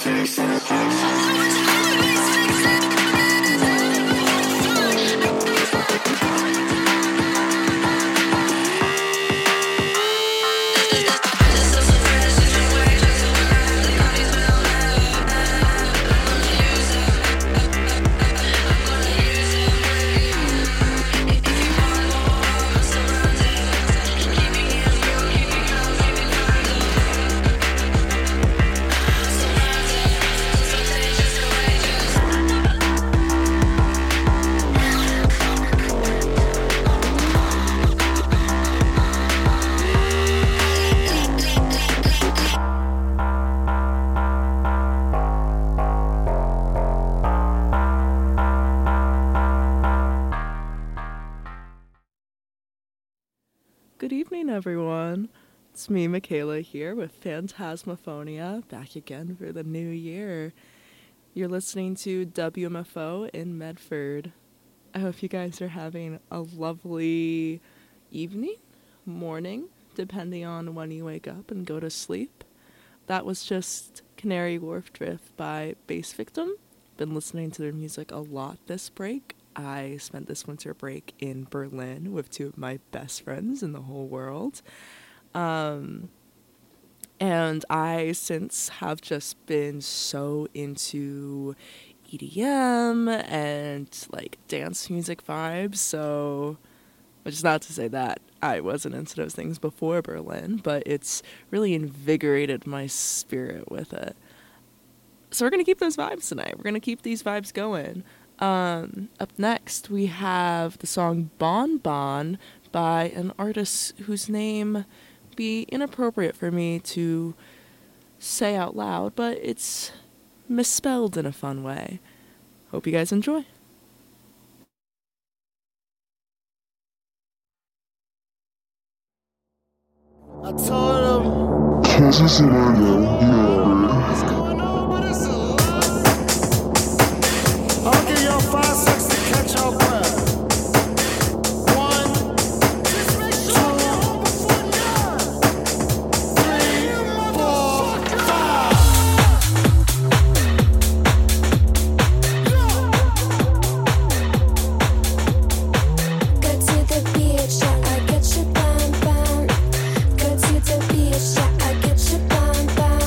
Good evening, everyone. It's me, Michaela, here with Phantasmophonia, back again for the new year. You're listening to WMFO in Medford. I hope you guys are having a lovely evening, morning, depending on when you wake up and go to sleep. That was just Canary Wharf Drift by Bass Victim. Been listening to their music a lot this break. I spent this winter break in Berlin with two of my best friends in the whole world. And I since have just been so into EDM and like dance music vibes. So, which is not to say that I wasn't into those things before Berlin, but it's really invigorated my spirit with it. So we're going to keep those vibes tonight. We're going to keep these vibes going. Up next, we have the song Bon Bon by an artist whose name be inappropriate for me to say out loud, but it's misspelled in a fun way. Hope you guys enjoy. I told him, what's going on, but it's a lot. I'll give y'all 5 seconds to catch your breath. 1, 2, 3, 4, 5. Go to the beach, yeah, I get you bam bam. Go to the beach, yeah, I get you bam bam.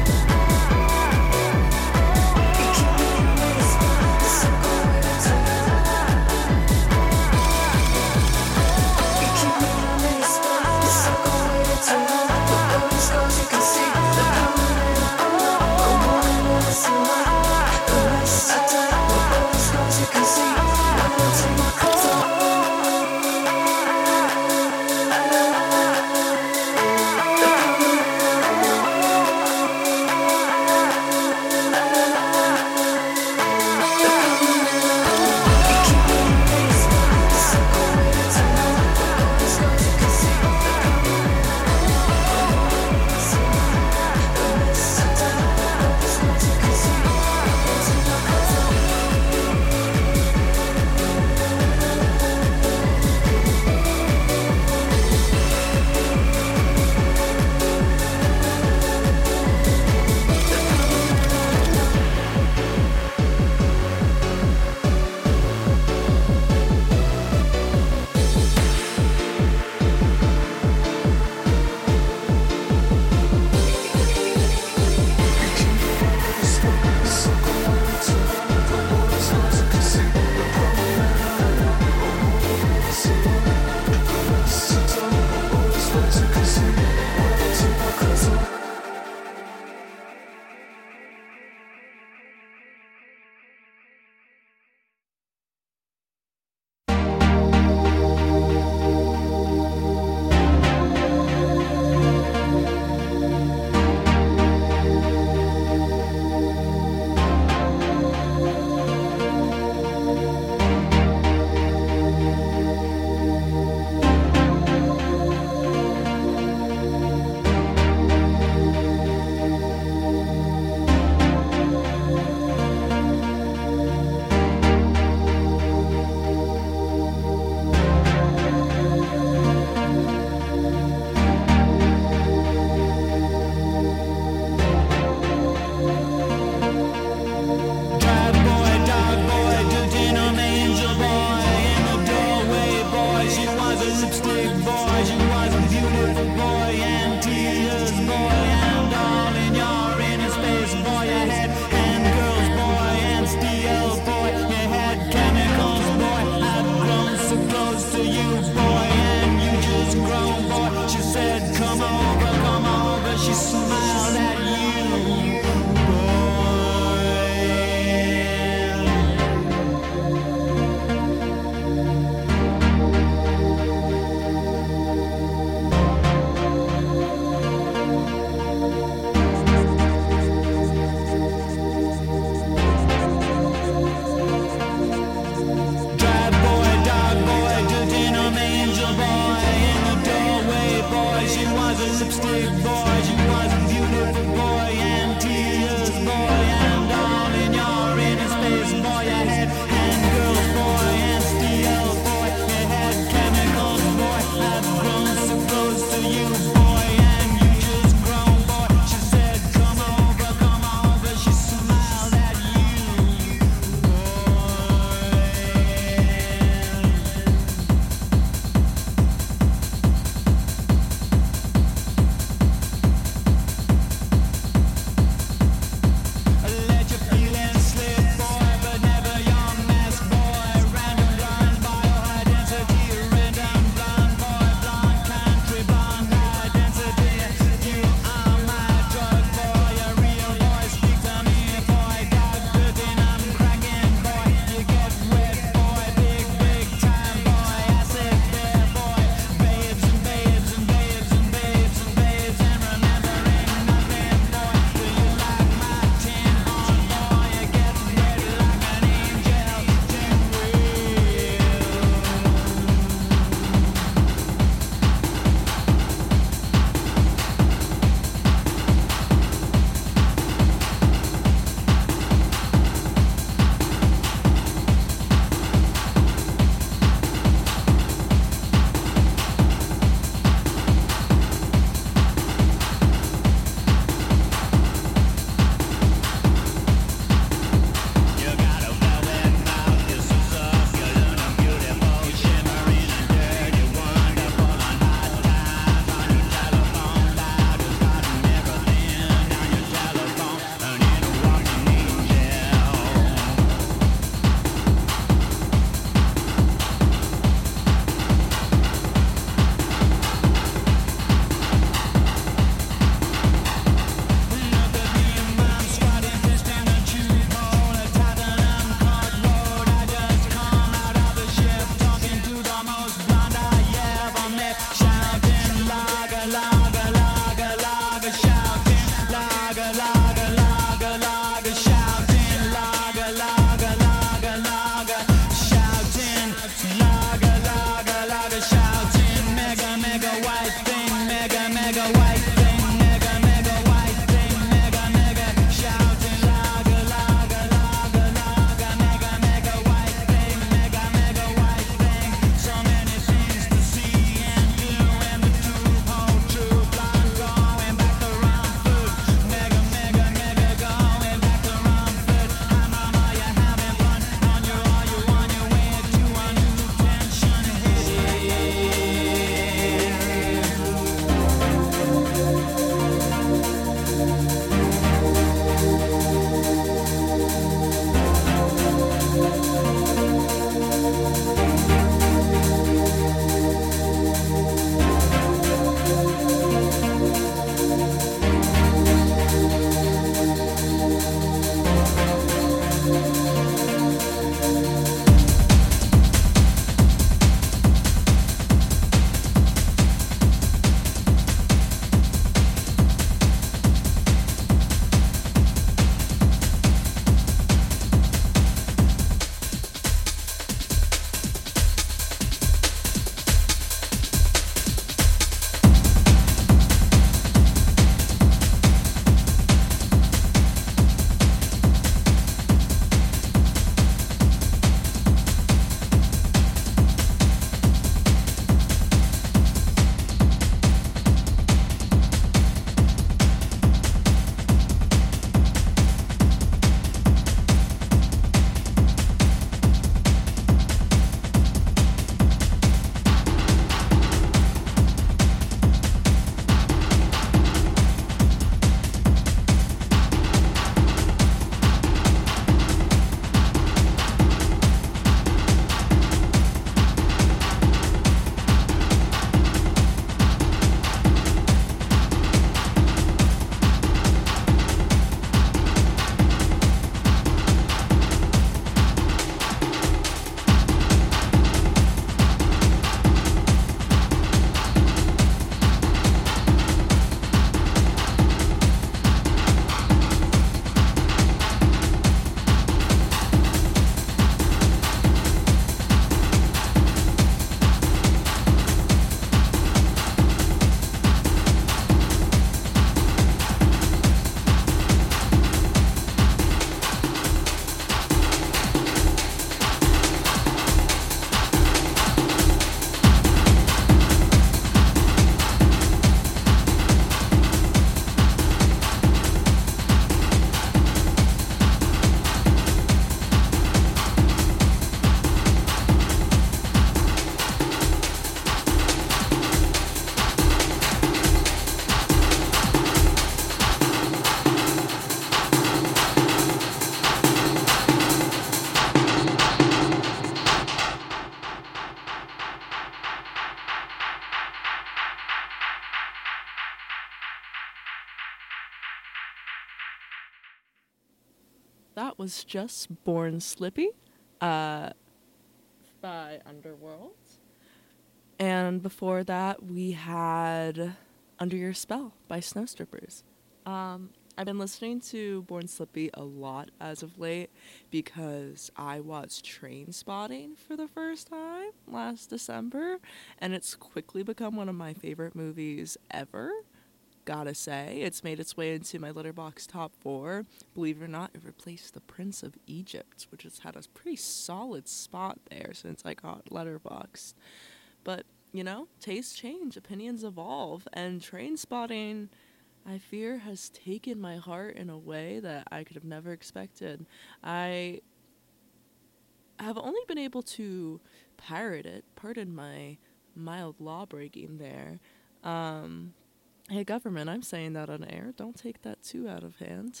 that was just Born Slippy by Underworld. And before that, we had Under Your Spell by Snowstrippers. I've been listening to Born Slippy a lot as of late because I watched Trainspotting for the first time last December, and it's quickly become one of my favorite movies ever. Gotta say, it's made its way into my Letterboxd top 4. Believe it or not, it replaced The Prince of Egypt, which has had a pretty solid spot there since I got Letterboxd. But, you know, tastes change, opinions evolve, and Trainspotting, I fear, has taken my heart in a way that I could have never expected. I have only been able to pirate it, pardon my mild law-breaking there. Hey, government, I'm saying that on air. Don't take that too out of hand.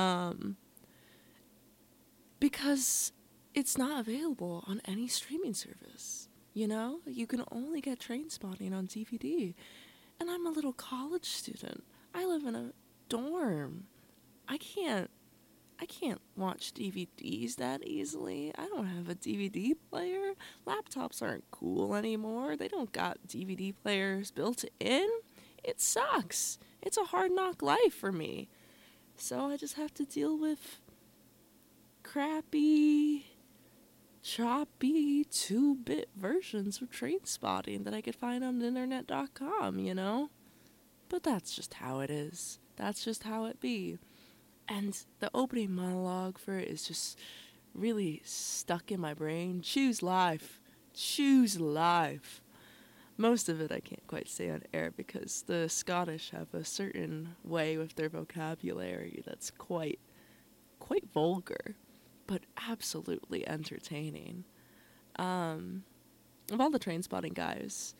Because it's not available on any streaming service. You know? You can only get Trainspotting on DVD. And I'm a little college student. I live in a dorm. I can't watch DVDs that easily. I don't have a DVD player. Laptops aren't cool anymore. They don't got DVD players built in. It sucks. It's a hard knock life for me. So I just have to deal with crappy, choppy 2-bit versions of Trainspotting that I could find on internet.com, you know? But that's just how it is. That's just how it be. And the opening monologue for it is just really stuck in my brain. Choose life. Choose life. Most of it I can't quite say on air because the Scottish have a certain way with their vocabulary that's quite vulgar, but absolutely entertaining. Of all the Trainspotting guys,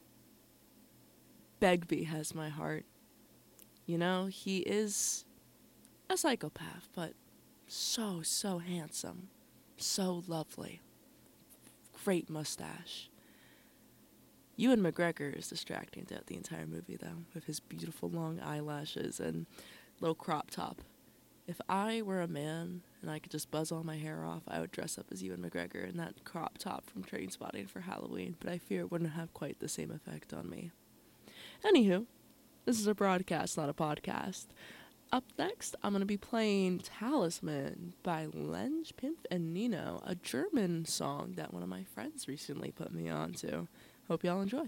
Begbie has my heart. You know, he is a psychopath, but so handsome. So lovely. Great mustache. Ewan McGregor is distracting throughout the entire movie, though, with his beautiful long eyelashes and low crop top. If I were a man and I could just buzz all my hair off, I would dress up as Ewan McGregor in that crop top from Trainspotting for Halloween, but I fear it wouldn't have quite the same effect on me. Anywho, this is a broadcast, not a podcast. Up next, I'm going to be playing Talisman by Lenge, Pimp, and Nino, a German song that one of my friends recently put me on to. Hope y'all enjoy.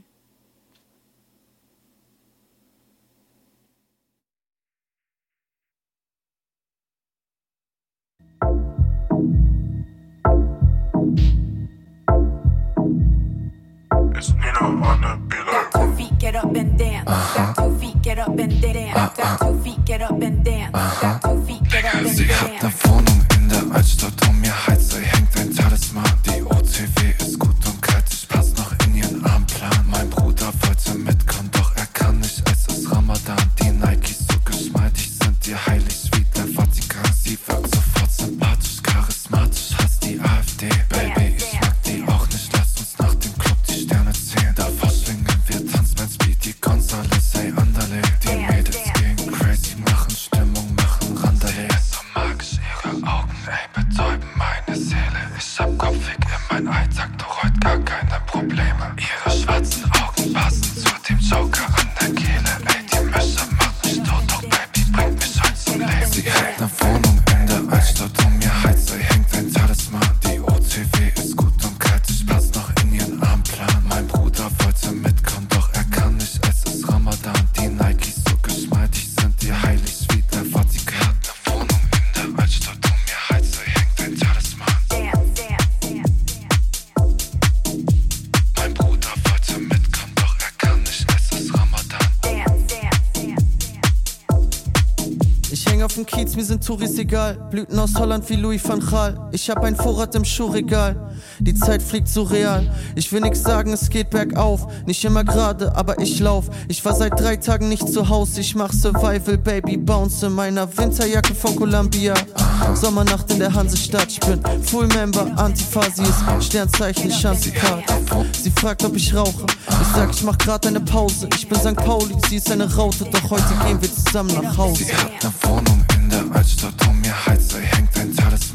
It's Nino on the beat. Got 2 feet, get up and dance. Got 2 feet, get up and dance. Got 2 feet, get up and dance. Got 2 feet, get up and dance. Sie hat ne Wohnung in der Altstadt, um ihr Hals hängt ein Talisman. Die OCW ist gut und kalt, ich pass noch in ihren Armplan. Mein Bruder wollte mitkommen, doch er kann nicht, es ist Ramadan. Die Nikes so geschmeidig sind dir heilig wie der Vatikan. Sie wirkt sofort sympathisch, charismatisch, hasst die AfD. Baby, ich mag die auch nicht, lass uns nach dem Club die Sterne zählen. Davor schwingen wir Tanzbands, Speedy Gonzales, ey Andale. Die Mädels gehen crazy, machen Stimmung, machen Randale. So magisch ihre Augen, ey, betäuben meine Seele. Ich hab Kopfweg in mein Alltag, doch heute gar keine Probleme. Ihre schwarzen Augen passen zu dem Joker an der Kehle. Ey, die Mische macht mich tot, doch Baby bringt mich heute zum Leben. Sie hat ne Wohnung in der Altstadt, um ihr Hals hängt ein Talisman. Die OCW ist gut und kalt, ich pass noch in ihren Armplan. Mein Bruder wollte mitkommen, doch er kann nicht, es ist Ramadan. Die Nikes so geschmeidig sind dir heilig wie der Vatikan. Hat ne Wohnung in der Altstadt, um ihr Hals hängt ein Talisman. Mein Bruder wollte mitkommen, doch er kann nicht, es ist Ramadan. Ich häng auf dem Kiez, mir sind Touris egal. Blüten aus Holland wie Louis van Gaal. Ich hab ein Vorrat im Schuhregal. Die Zeit fliegt surreal. Ich will nix sagen, es geht bergauf. Nicht immer gerade, aber ich lauf. Ich war seit 3 Tagen nicht zu Haus. Ich mach Survival, Baby, bounce in meiner Winterjacke von Columbia. Sommernacht in der Hansestadt. Ich bin Full Member, Antiphasi ist Sternzeichen, Schanzikart. Sie fragt, ob ich rauche. Ich sag, ich mach grad eine Pause. Ich bin St. Pauli, sie ist eine Raute. Doch heute gehen wir zusammen nach Hause. Sie hat ne Wohnung in der Altstadt, um ihr Hals hängt ein Talisman.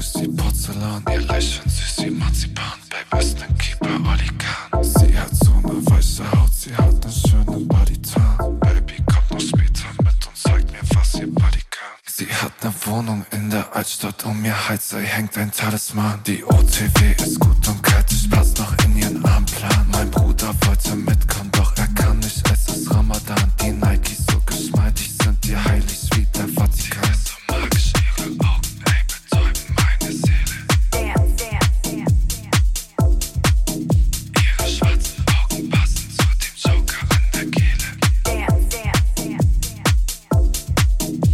ist wie Porzellan, ihr Lächeln süß wie Marzipan. Babe ist nen Keeper, Oli Kahn. Sie hat so ne weiße Haut, sie hat nen schönen Bodytan. Baby, kommt noch später mit und zeigt mir, was ihr Body kann. Sie hat ne Wohnung in der Altstadt, um ihr Heizei hängt ein Talisman. Die OTW ist gut und kalt, ich pass noch in ihren Armplan. Mein Bruder wollte mitkommen, doch er kann nicht, es ist Ramadan. Die Nikes so geschmeidig sind, die heilig wie der Vatikan. Sie ist so magisch, ihre Augen, ey, betäuben meine Seele. Dance, dance, dance, dance. Ihre schwarzen Augen passen zu dem Joker in der Kehle. Dance, dance, dance, dance.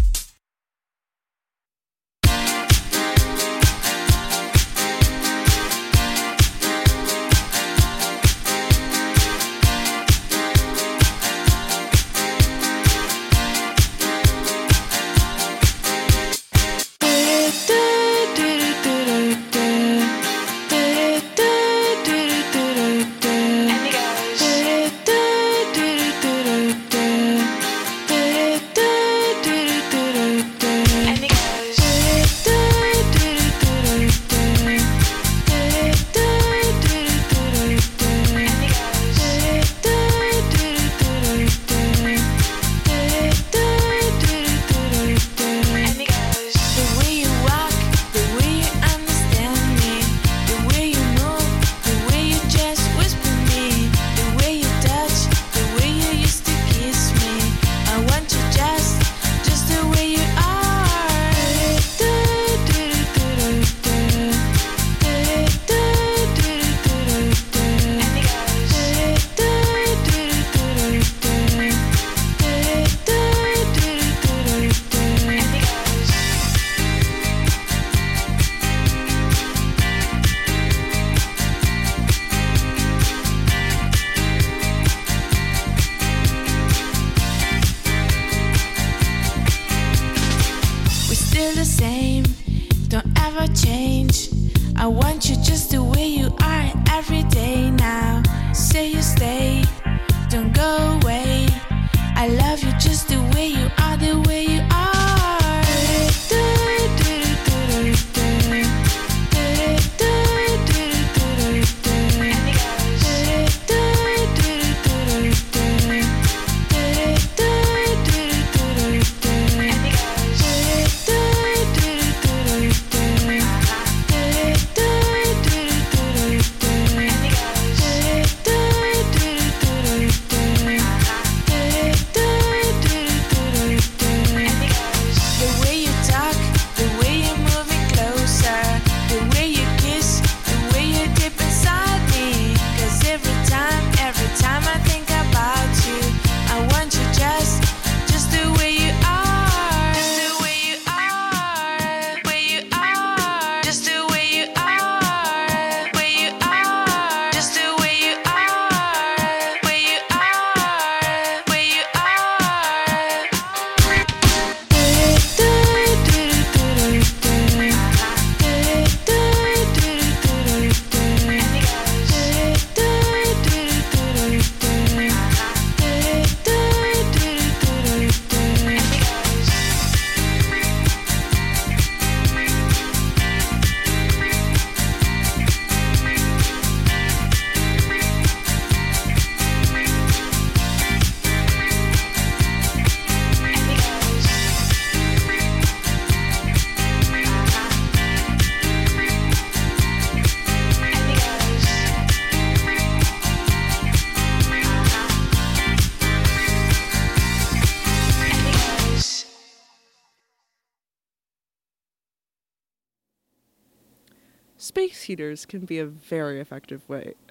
Space heaters can be a very effective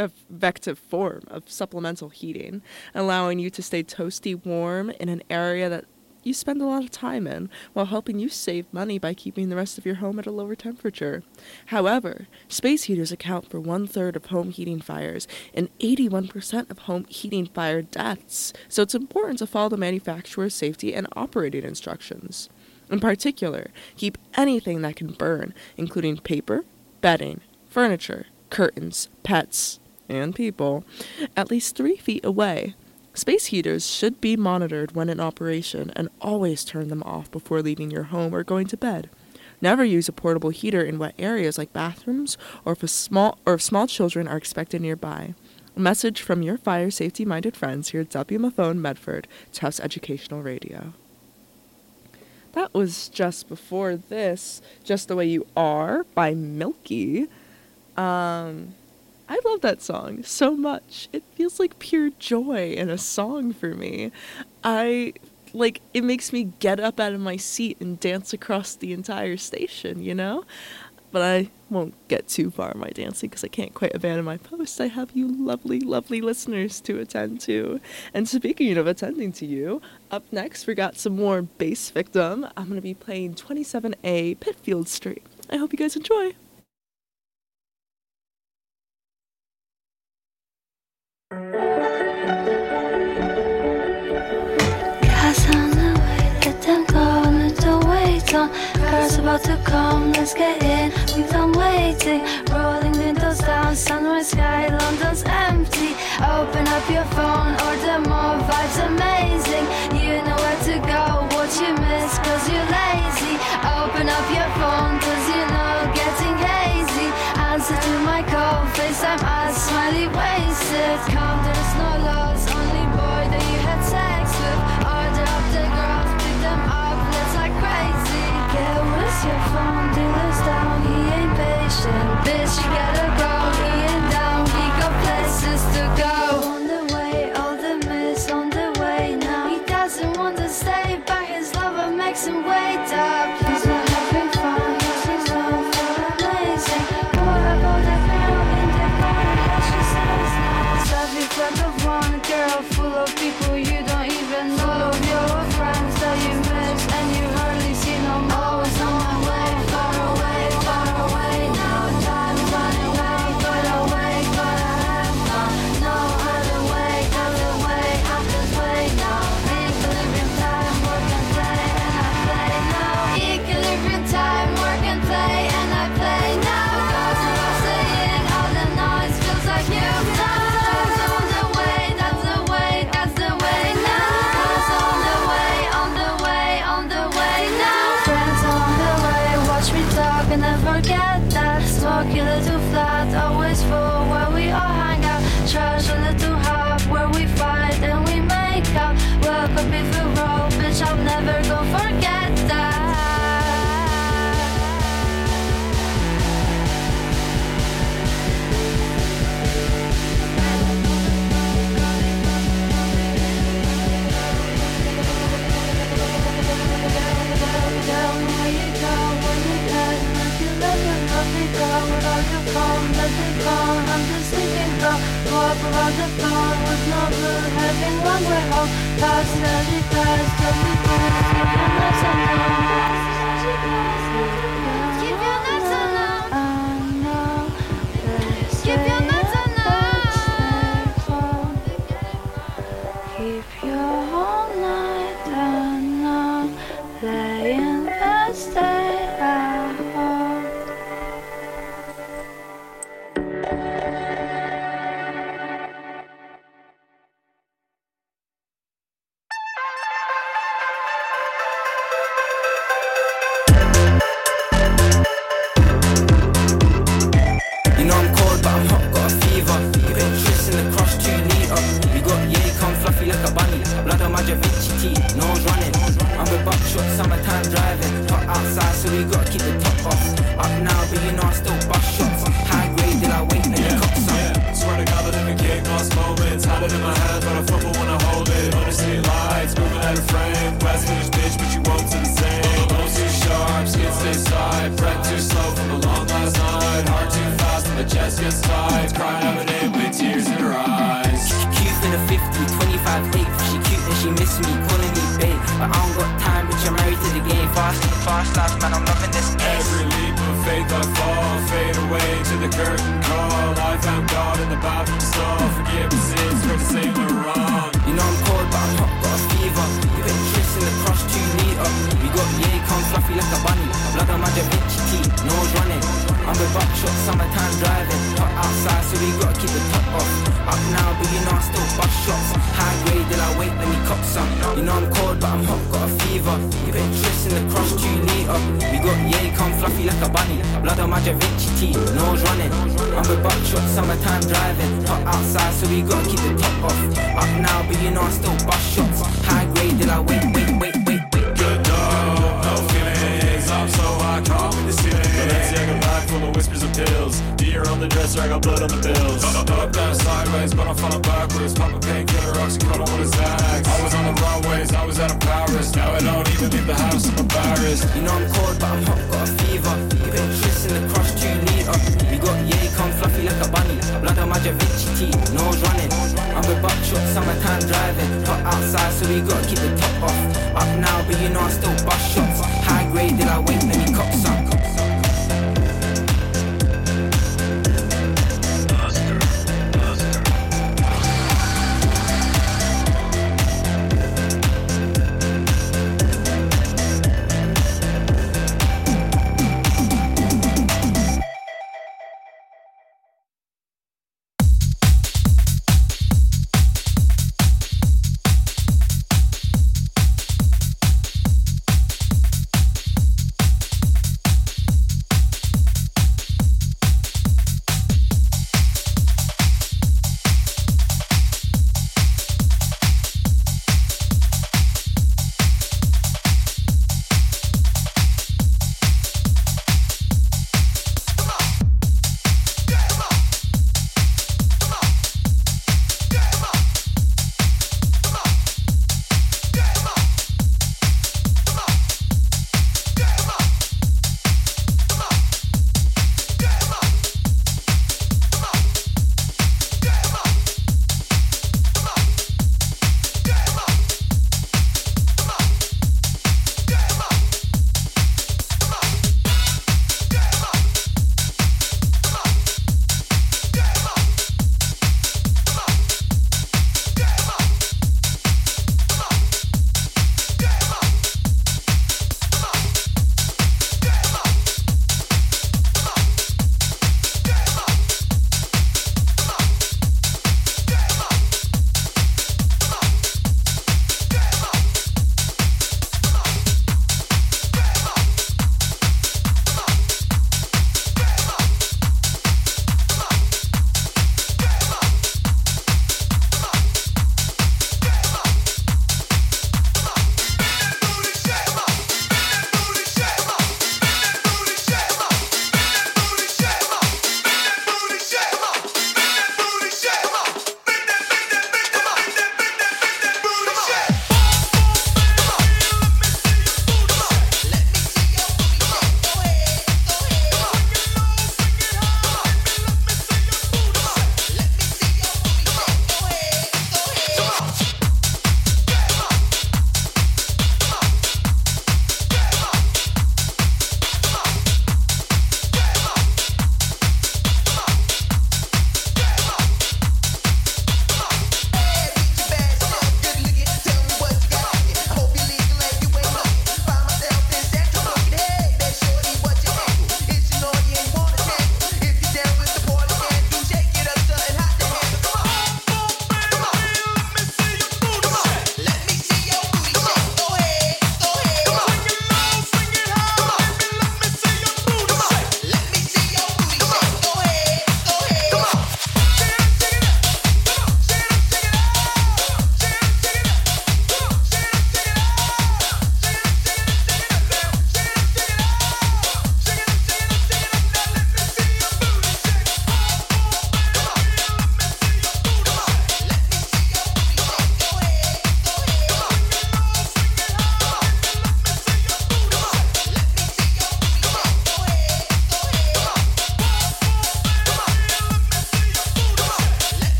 form of supplemental heating, allowing you to stay toasty warm in an area that you spend a lot of time in, while helping you save money by keeping the rest of your home at a lower temperature. However, space heaters account for 1/3 of home heating fires and 81% of home heating fire deaths, so it's important to follow the manufacturer's safety and operating instructions. In particular, keep anything that can burn, including paper, bedding, furniture, curtains, pets, and people, at least 3 feet away. Space heaters should be monitored when in operation, and always turn them off before leaving your home or going to bed. Never use a portable heater in wet areas like bathrooms or if small children are expected nearby. A message from your fire safety-minded friends here at WMFO Medford, Tufts Educational Radio. That was just before this, Just the Way You Are by Milky. I love that song so much. It feels like pure joy in a song for me. It makes me get up out of my seat and dance across the entire station, you know? But I won't get too far in my dancing because I can't quite abandon my post. I have you lovely, lovely listeners to attend to. And speaking of attending to you, up next we got some more Bass Victim. I'm going to be playing 27A Pitfield Street. I hope you guys enjoy. Cars about to come, let's get in. We've done waiting, rolling windows down, sunrise sky, London's empty. Open up your phone, order more vibes, amazing. You know where to go, what you miss, cause you're lazy. Open up your phone, cause you know getting hazy. Answer to my call, FaceTime us, smiley wasted. Come, there's no loss, only boy that you had sex with. Order up the girls, pick them up, let's like crazy. Yeah, where's your phone? Dealer's down, he ain't patient. Bitch, you gotta go, he ain't down, he got places to go. On the way, all the miss on the way now. He doesn't want to stay back, his lover makes him wait up. He's not having fun, he's not amazing. What about that girl in the corner, how she says now? Savvy friend of one girl, full of people you don't even know. Full of your friends that you miss and you hardly see no more. Always on my way, far away now. Time running away, got away, gotta have fun. No other way, I'm this way now. Equilibrium time, work and play, and I play now. Equilibrium time, work and play, and I play now. Cause I'm saying all the noise feels like you now. That's on the way, that's the way, that's the way now. Cause on the way now. Friends on the way, watch me talk and then forget that. Smoke a little flat, always full where we all hang out. Trash a little hub where we fight and we make up. Welcome if you roll, bitch, I'm never gonna forget that. Walk around the phone with no mood, having one way home. Past every past, every past, keep your nuts alone. I know, keep your nuts alone. Keep your whole night alone. Lay in bed, stay at home. You know I'm cold, but I'm hot, got a fever. You put trysts in the cross, 2 litre. meter. We got yay, come fluffy like a bunny. Blood on my Da Vinci teeth, nose running. I'm with buckshot, summertime driving. Hot outside, so we gotta keep the top off. Up now, but you know I still bust shots. High grade, till I wait. Good dog, no feelings. I'm so high, can't be the ceiling. Balenciaga bag full of whispers of pills. Deer on the dresser, I got blood on the bills. Up down sideways, but I'm falling backwards. Pop a painkiller, oxycodone with a Xanax. I was on the runways, I was out of Paris. Now I don't even leave the house, I'm embarrassed. You know I'm cold, but I'm hot, got a fever. You can kiss in the crush 2 liter. We got yay, come fluffy like a bunny. Blood on my Da Vinci teeth, nose running. I'm with buckshot, summertime driving. Hot outside, so we gotta keep the top off. Up now, but you know I still bust shots. High grade, till I wait, let me cop some.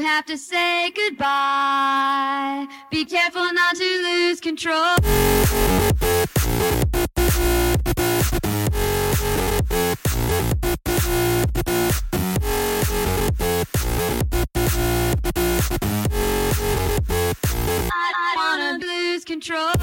have to say goodbye. Be careful not to lose control. I wanna lose control.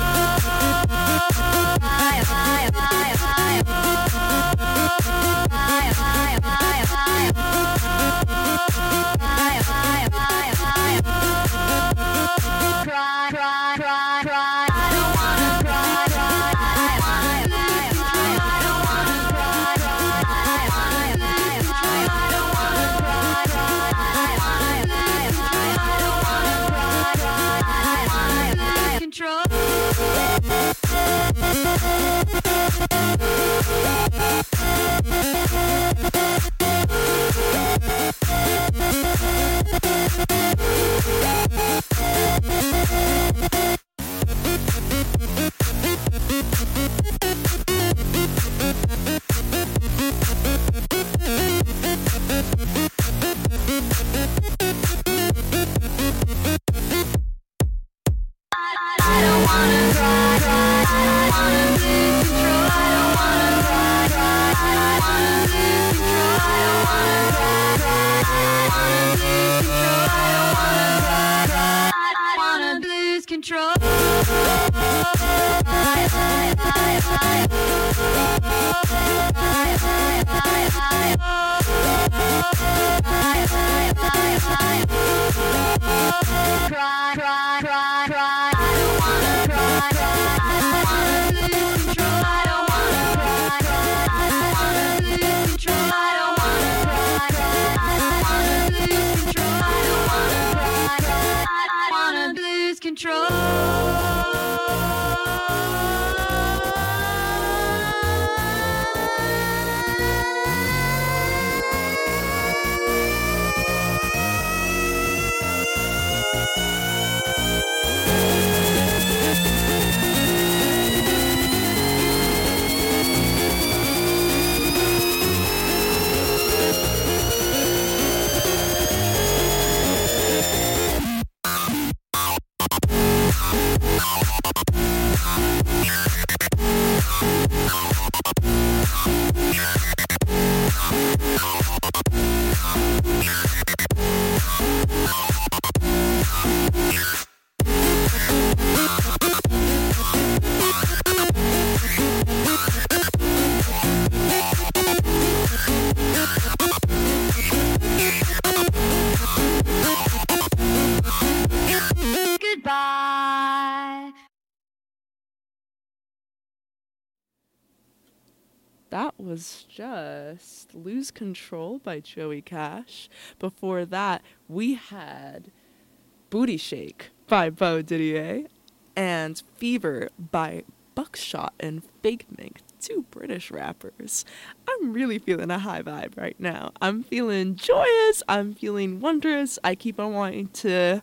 That was just Lose Control by Joey Cash. Before that, we had Booty Shake by Bo Didier and Fever by Buckshot and Fake Mink, two British rappers. I'm really feeling a high vibe right now. I'm feeling joyous. I'm feeling wondrous. I keep on wanting to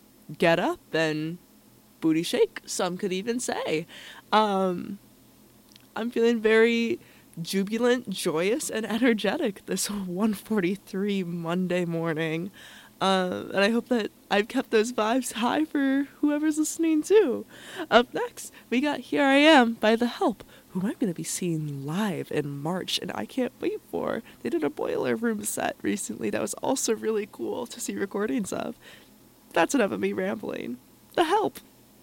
get up and booty shake, some could even say. I'm feeling very jubilant, joyous, and energetic this 1:43 Monday morning. And I hope that I've kept those vibes high for whoever's listening too. Up next, we got Here I Am by The Help, who I'm going to be seeing live in March, and I can't wait for. They did a Boiler Room set recently that was also really cool to see recordings of. That's enough of me rambling. The Help.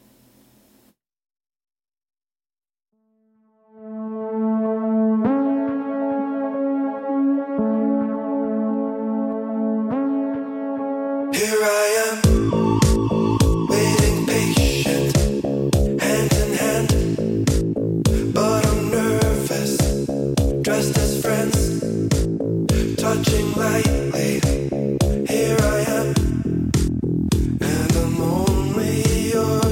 Here I am, waiting patient, hand in hand, but I'm nervous, dressed as friends, touching lightly. Here I am, and I'm only yours.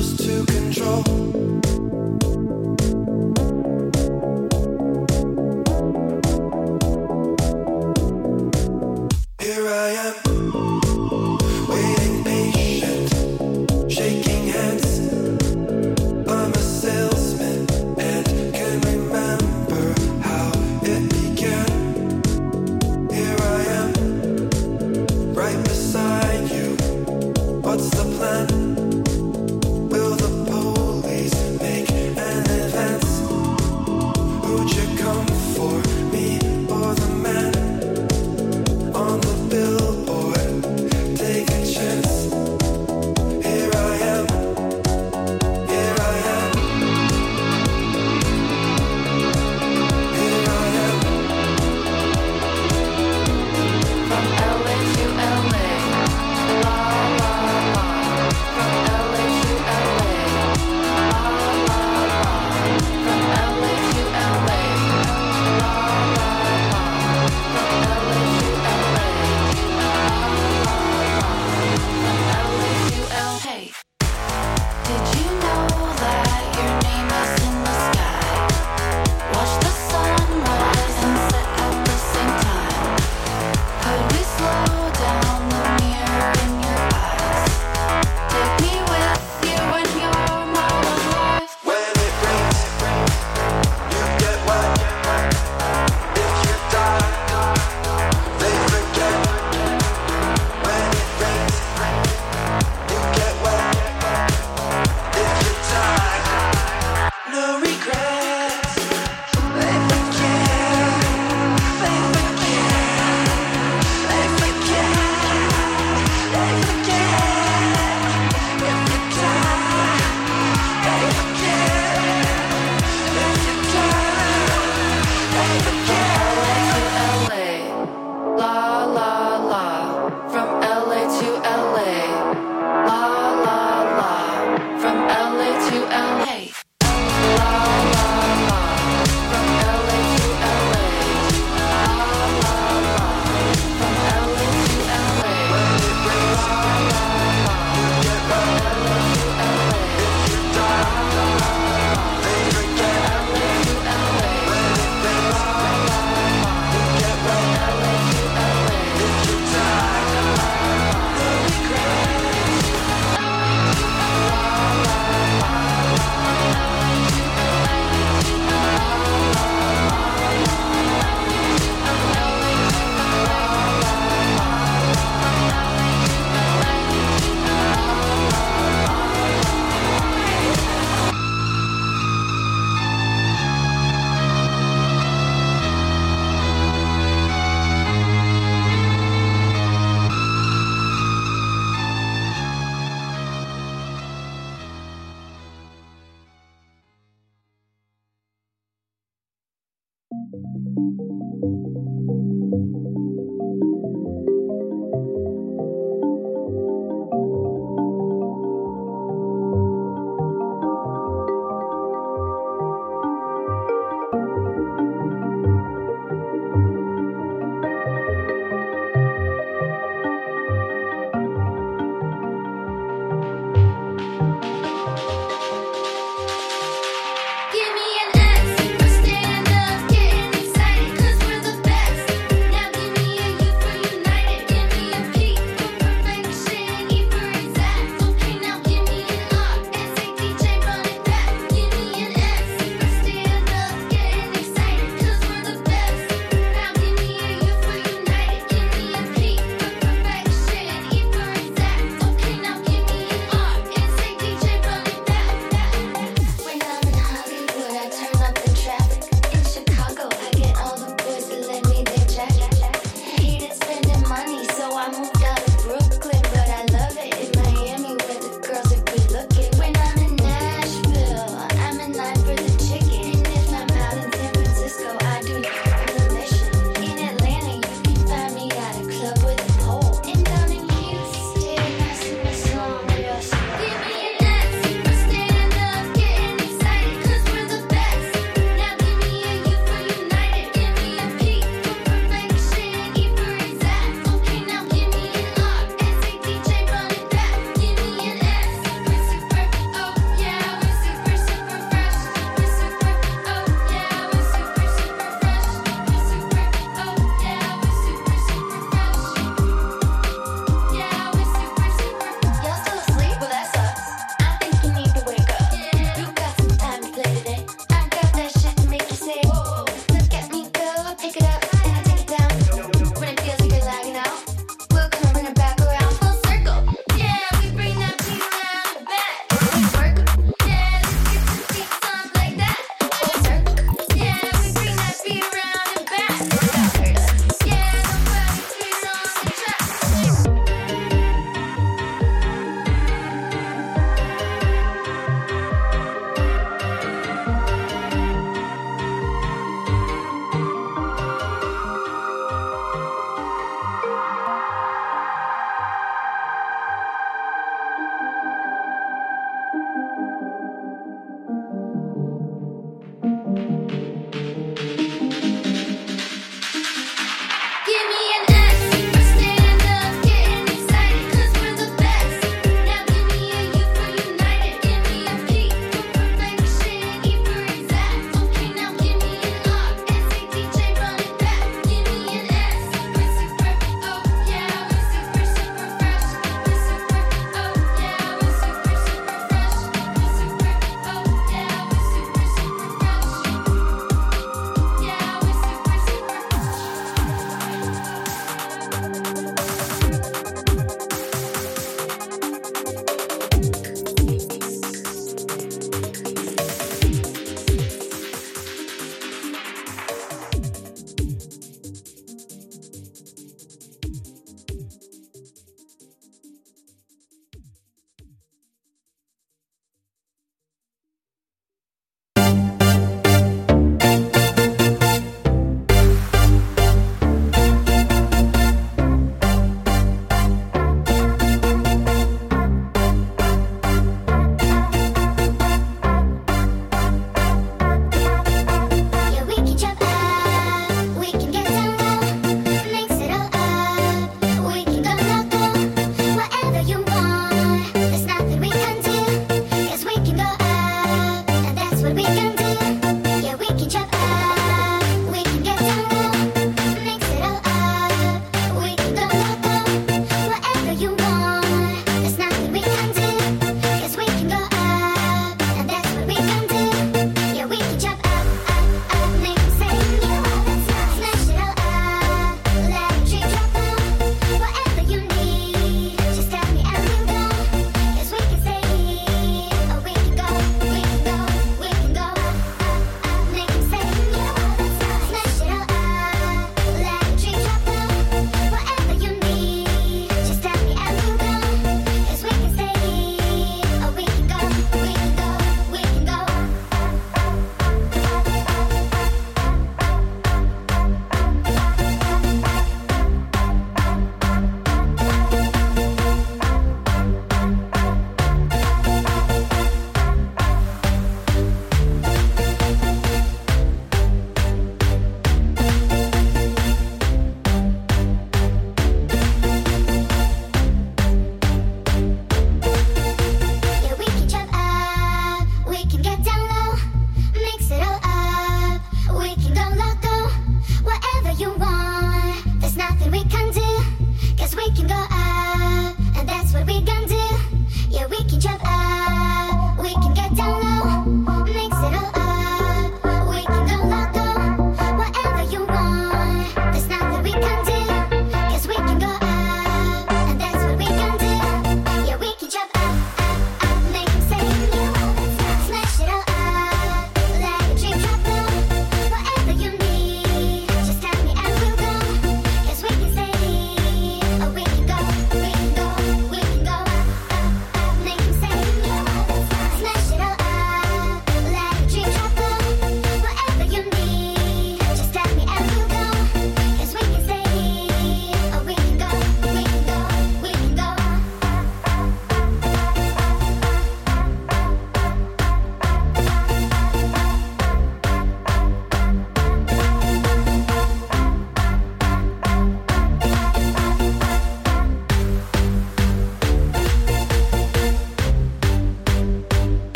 Give me an X for stand up, getting excited 'cause we're the best.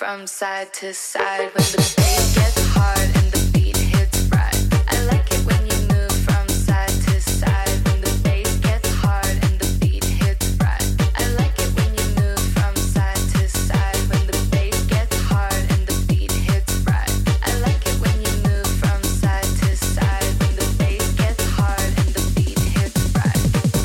from side to side when the bass gets hard and the beat hits right. I like it when you move from side to side when the bass gets hard and the beat hits right. I like it when you move from side to side when the bass gets hard and the beat hits right. I like it when you move from side to side when the bass gets hard and the beat hits right.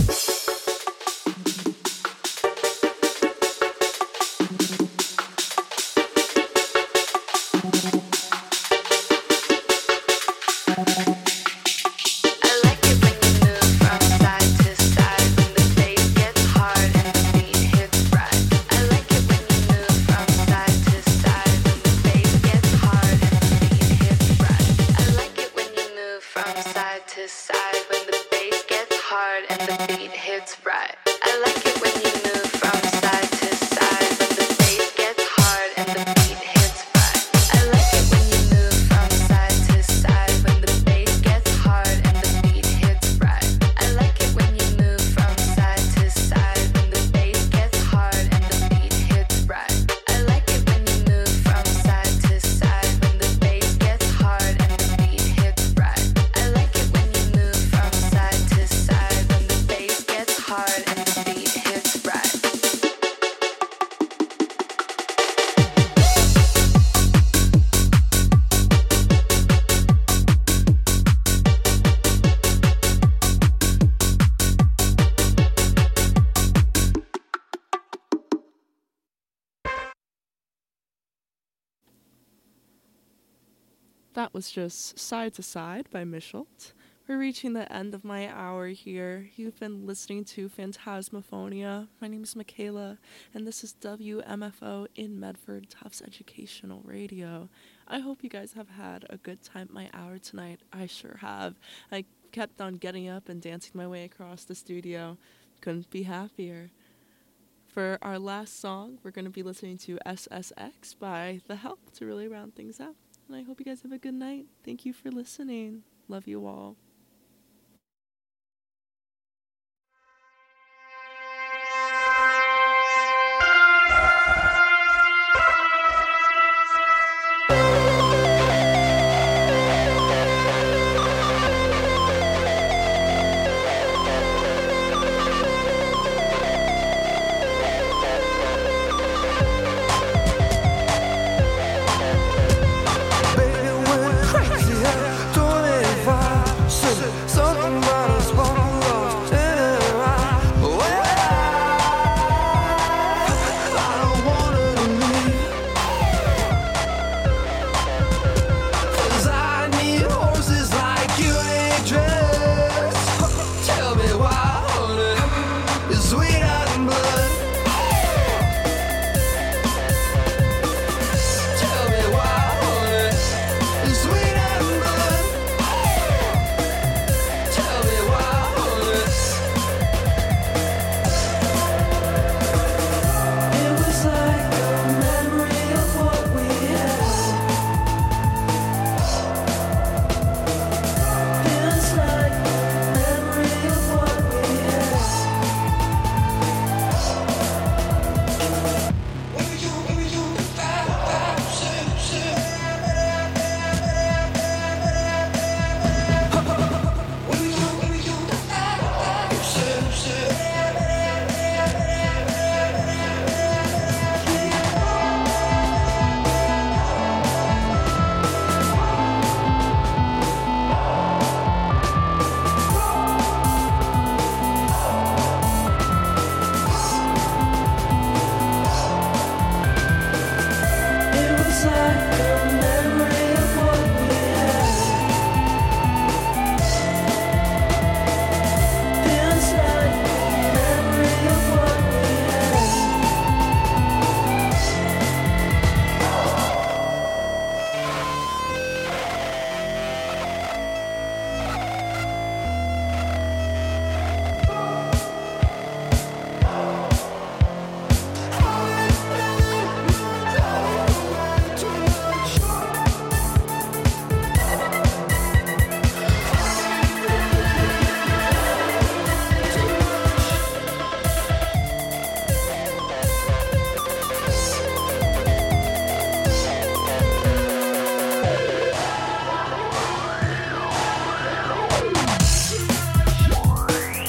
That was just Side to Side by Michelt. We're reaching the end of my hour here. You've been listening to Phantasmophonia. My name is Michaela, and this is WMFO in Medford, Tufts Educational Radio. I hope you guys have had a good time my hour tonight. I sure have. I kept on getting up and dancing my way across the studio. Couldn't be happier. For our last song, we're going to be listening to SSX by The Help to really round things out. And I hope you guys have a good night. Thank you for listening. Love you all.